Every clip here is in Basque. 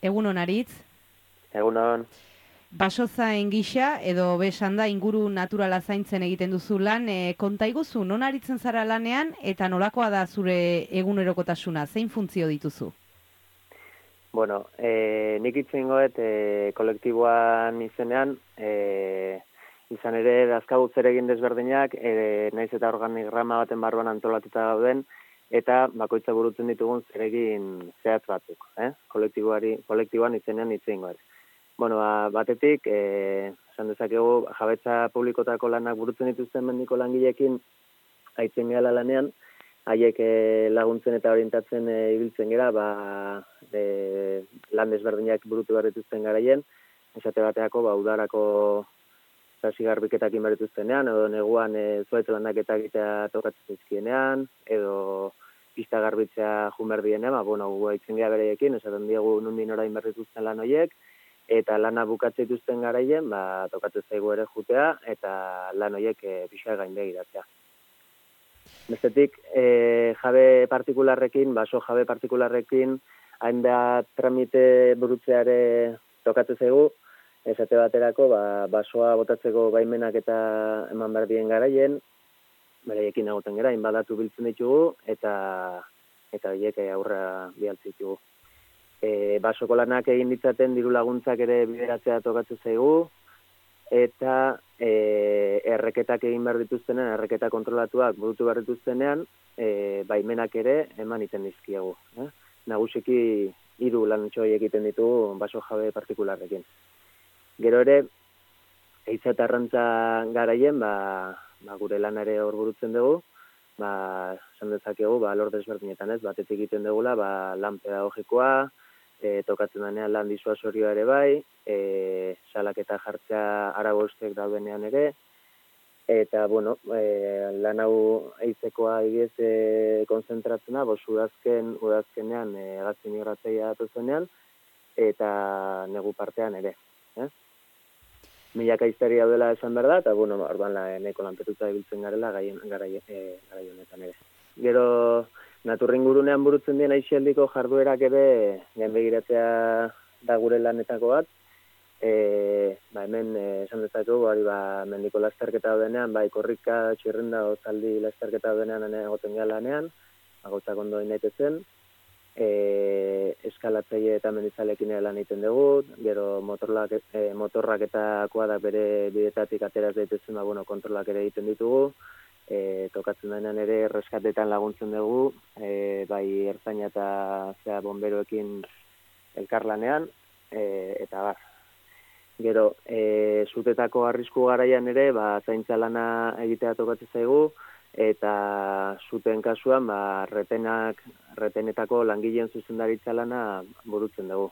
Egun onaritz, Egunon. basozain gisa edo besanda inguru naturala zaintzen egiten duzu lan, konta iguzu, non aritzen zara lanean eta nolakoa da zure egunerokotasuna, zein funtzio dituzu? Bueno, nik itzengoet kolektiboan izenean, izan ere dazkagu zeregin desberdinak, naiz eta organigrama baten barruan antolatuta gauden, eta bakoitza burutzen ditugun zeregin zehatz batzuk, kolektiboan izenean itzengoet. Bueno, batetik, esan dezakegu, jabetza publikotako lanak burutzen dituzten mendiko langileekin aitzen gehala lanean, haiek laguntzen eta orientatzen ibiltzen gera, lan desberdinak burutu behar dituzten garaien, esate bateako, udarako sasi garbiketak inbertuztenean, edo neguan zuaitz landaketak egitea tokatzen zizkienean, edo pista garbitzea junberdienean, gu aitzen gera bereiekin, esaten diegu nundin ora inbertuzten lan horiek, eta lana bukatzen dituzten garaien, tokatzen zaigu ere jutea, eta lan horiek pixka gaindegiratzea. Bestetik, jabe partikularrekin, baso jabe partikularrekin, hainbat tramite burutzeare tokatzen zaigu, esate baterako, basoa botatzeko baimenak eta eman behar dien garaien, beraiekin egoten gera, hainbat datu biltzen ditugu, eta horiek aurra bialtzen ditugu. Basoko lanak egin ditzaten diru laguntzak ere bideratzea tokatzen zaigu, eta erreketak egin behar dituztenean, erreketa kontrolatuak burutu behar dituztenean, baimenak ere eman iten dizkiegu. Nagusiki 3 lantxo egiten ditugu baso jabe partikularrekin. Gero ere, eitza eta arrantza garaien, gure lanare hor burutzen dugu, esan dezakegu, lor desberdinetan ez, batetik egiten dugula, lan pedagogikoa, tokatzen denean lan disuasorioa ere bai, salaketa jartzea aragostek daudenean ere, eta, lan hau eitzekoa egiez konzentratzena, udazkenean egazkin irratzeia datuzenean, eta negu partean ere. Milaka izteri daudela esan behar da, eta, orduan neko lanpetuta ibiltzen garela garai honetan ere. Gero, naturringurunean burutzen dien aixialdiko jarduerak ere gainbegiratzea da gure lanetako bat. Hemen esan dezakegu, mendiko lasterketa daudenean, korrika, txirrenda, zaldi lasterketa daudenean egoten gara lanean, gauzak ondo inaitezen. Eskalatzaile eta mendizalekin lan egiten dugu, gero motorrak eta kuadak bere bidetatik ateraz daitezen, kontrolak ere egiten ditugu, tokatzen denean ere reskatetan laguntzen dugu, bai ertzaina eta bomberoekin elkarlanean, eta bar. Gero, zutetako arrisku garaian ere, zaintza lana egitea tokatzen zaigu, eta zuten kasuan, retenetako langileen zuzendaritza lana burutzen dugu.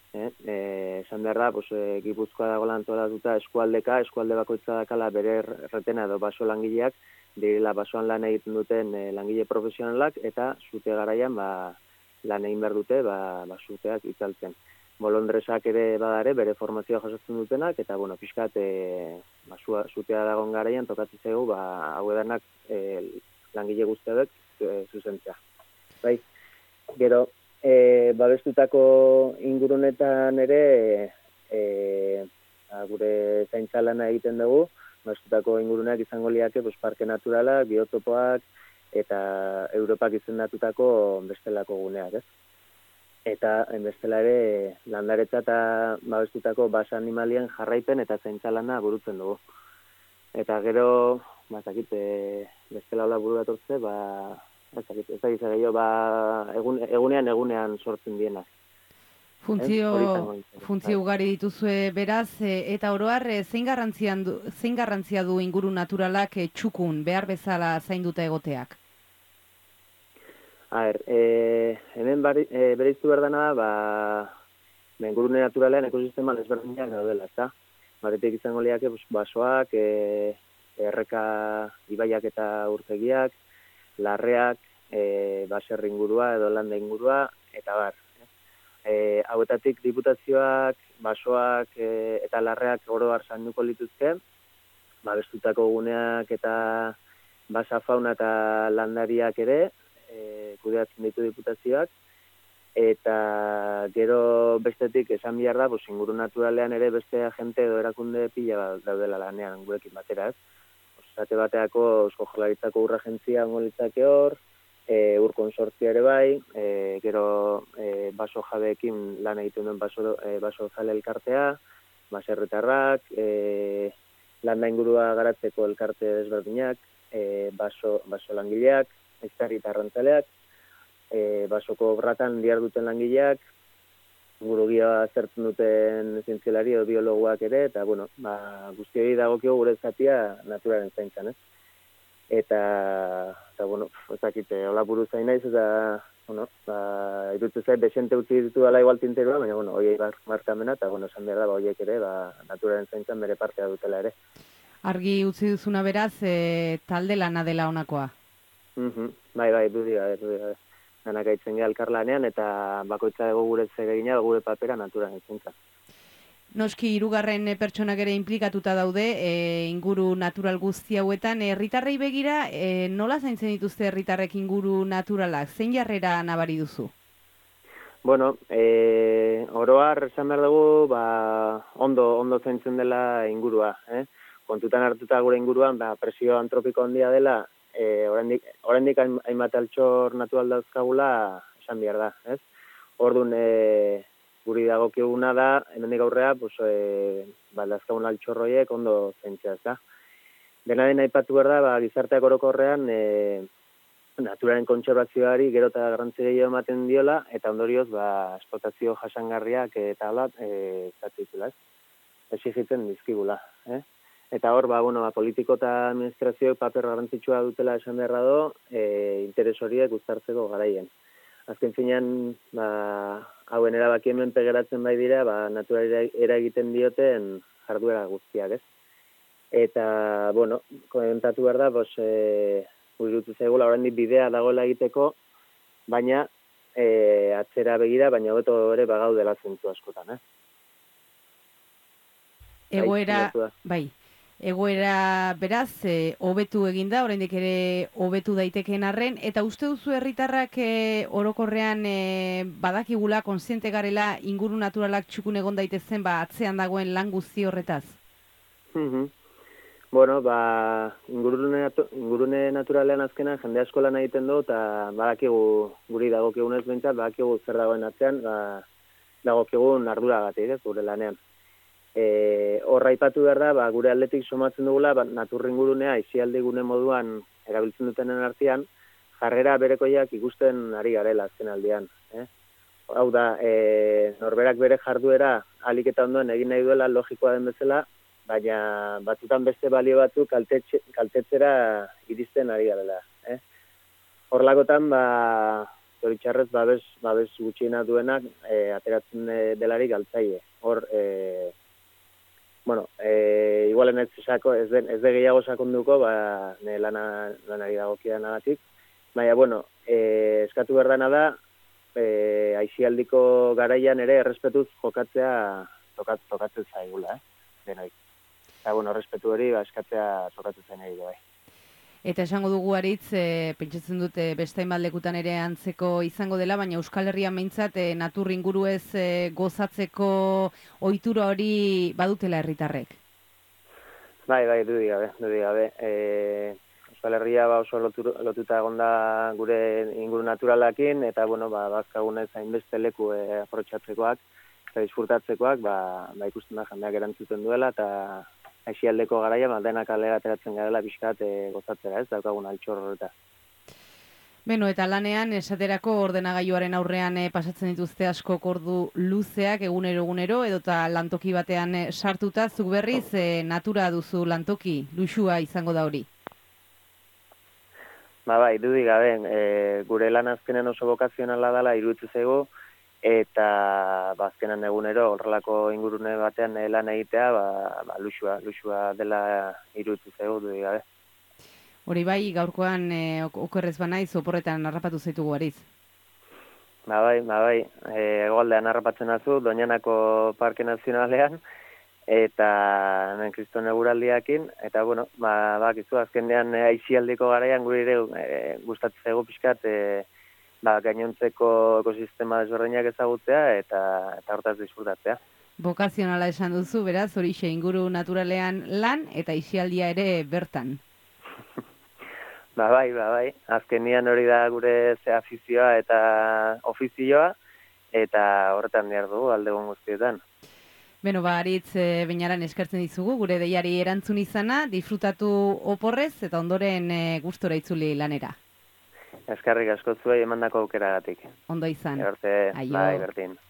Esan behar da, Gipuzkoa dago antolatuta eskualde bakoitza dakala bere retena edo baso langileak, direla basoan lan egiten duten langile profesionalak, eta zute garaian lan egin behar dute zuteak itzaltzen. Bolondresak ere badare, bere formazioa jasotzen dutenak, eta, pixkat, zutea dagoen garaian tokatzen zaigu, hau edanak langile guztiak zuzentzea. Bai, gero, babestutako ingurunetan ere, gure zaintza lana egiten dugu, babestutako inguruneak izango liake, parke naturalak, biotopoak, eta Europak izendatutako bestelako guneak, ez? Eta bestela ere landaretza eta babestutako basa animalien jarraipen eta zaintza lana burutzen dugu. Eta gero, bestela hola buru datortze, ez da gizare jo, egunean sortzen dienak. Funtzio ugari dituzue beraz, eta oroar, zein garrantzia du inguru naturalak txukun, behar bezala zainduta egoteak? Hemen bereiztu behar dena, ingurune naturalean ekosisteman ezberdinak daudela, ezta? Baretik izango liake basoak, erreka ibaiak eta urtegiak, larreak, baserri ingurua edo landa ingurua, eta bar. Hauetatik diputazioak, basoak eta larreak oro har zainduko lituzke, babestutako guneak eta basa fauna eta landariak ere, kudeatzen ditu diputazioak, eta gero bestetik esan behar da, inguru naturalean ere beste agente edo erakunde pila daudela lanean gurekin batera, ez? Esate bateako Eusko Jaurlaritzako ur agentzia ongo litzake hor, ur konsortzioa ere bai, gero baso jabeekin lan egiten duen baso zale elkartea, baserritarrak, landa ingurua garatzeko elkarte desberdinak, baso langileak, eztarri eta arrantzaleak, basoko obratan diharduten langileak, ingurugia zertzen duten zientzialari edo biologoak ere, eta, guztioi dagokio gure zatia naturaren zaintzan, ez? Eta ez dakite, hola buru zain naiz, eta, irutu zait, besente utzi ditu dela igual tinterua, baina, hoiei markamena, eta, esan behar da, hoiek ere, naturaren zaintzan bere partea dutela ere. Argi utzi duzuna beraz, talde lana dela honakoa. Bai, du dira. Danak aitzen geha elkarlanean, eta bakoitza ego gure zegegina, gure papera naturaren zaintzan. Noski, hirugarren pertsonak ere implikatuta daude, inguru natural guzti hauetan. Herritarrei begira, nola zaintzen dituzte herritarrek inguru naturalak? Zein jarrera nabari duzu? Oroar esan behar dugu, ondo zaintzen dela ingurua. Kontutan hartuta gure inguruan, presio antropiko handia dela, oraindik hainbat altxor natural dauzkagula esan behar da. Orduan, guri dagokiguna da, hemendik aurrea, dazkagun altxorroiek ondo zaintzea, ez da. Dena den aipatu behar da, gizarteak orokorrean naturaren kontserbazioari gero eta garrantzi gehiago ematen diola, eta ondorioz, esplotazio jasangarriak eta hola, zatzitula, exigitzen dizkigula. Eta hor, politiko eta administrazioek paper garrantzitsua dutela esan beharra do, interes horiek uztartzeko garaien. Azken finean, hauen erabaki hemen pegeratzen bai dira, naturari eragiten dioten jarduera guztiak, ez? Eta, komentatu behar da, irutu zaigula, oraindik bidea dagoela egiteko, baina atzera begira, baina hobeto ere bagaudela zentzu askotan, Egoera beraz, hobetu eginda, oraindik ere hobetu daitekeen arren, eta uste duzu herritarrak orokorrean badakigula, kontziente garela, inguru naturalak txukun egon daitezen, atzean dagoen lan guzti horretaz? Ingurune naturalean azkenan jende asko lan egiten du, eta badakigu guri dagokigunez behintzat, badakigu zer dagoen atzean, dagokigun arduragatik, gure lanean. Horra aipatu behar da, gure aldetik somatzen dugula, naturringurunea aisialdi gune moduan erabiltzen dutenen artean, jarrera berekoiak ikusten ari garela azken aldean. Hau da, norberak bere jarduera ahalik eta ondoen egin nahi duela logikoa den bezala, baina batzutan beste balio batzuk kaltetzera iristen ari garela. Horlakotan, zoritxarrez, babes gutxiena duenak ateratzen delarik galtzaile. Hor, igualen ez de gehiago sakonduko, lanari dagokidan agatik. Baina, eskatu berdana da, aisialdiko garaian ere errespetuz jokatzea tokatzen zaigula, denoi. Eta, errespetu hori eskatzea tokatzen zain egin bai. Eta esango dugu aritz, pentsatzen dute beste hainbat lekutan ere antzeko izango dela, baina Euskal Herrian behintzat natur inguruez gozatzeko ohitura hori badutela herritarrek. Bai, dudi gabe. Euskal Herria oso lotuta egonda gure inguru naturalakin, eta bazkagunez hainbeste leku aprotxatzekoak eta disfrutatzekoak, ikusten da jendeak erantzuten duela, eta aisialdeko garaia, denak alera ateratzen garela pixkat gozatzera, ez daukagun altxor horretaz. Eta lanean, esaterako ordenagailuaren aurrean pasatzen dituzte asko ordu luzeak egunero, edota lantoki batean sartuta, zuk berriz natura duzu lantoki, luxua izango da hori. Dudi gabe, gure lan azkenen oso bokazionala dela iruditzen zaigu, eta azkenan egunero horrelako ingurune batean lan egitea, luxua dela iruditzen zaigu, dudi gabe. Hori bai, gaurkoan okerrez banaiz, oporretan harrapatu zaitugu ariz. Hegoaldean harrapatzen azu, Doñanako Parke Nazionalean, eta hemen kriston eguraldiakin, eta bakizu, azkenean aisialdiko garaian gure ere gustatzen zaigu pixkat gainontzeko ekosistema desberdinak ezagutzea eta hortaz disfrutatzea. Bokazionala esan duzu, beraz, horixe inguru naturalean lan eta isialdia ere bertan. Bai. Azkenian hori da gure afizioa eta ofizioa, eta horretan behar dugu aldegun guztietan. Beno, Aritz Beñaran eskertzen dizugu, gure deiari erantzun izana, disfrutatu oporrez eta ondoren gustora itzuli lanera. Eskerrik asko zuei emandako aukeragatik. Ondo izan. Bai, berdin.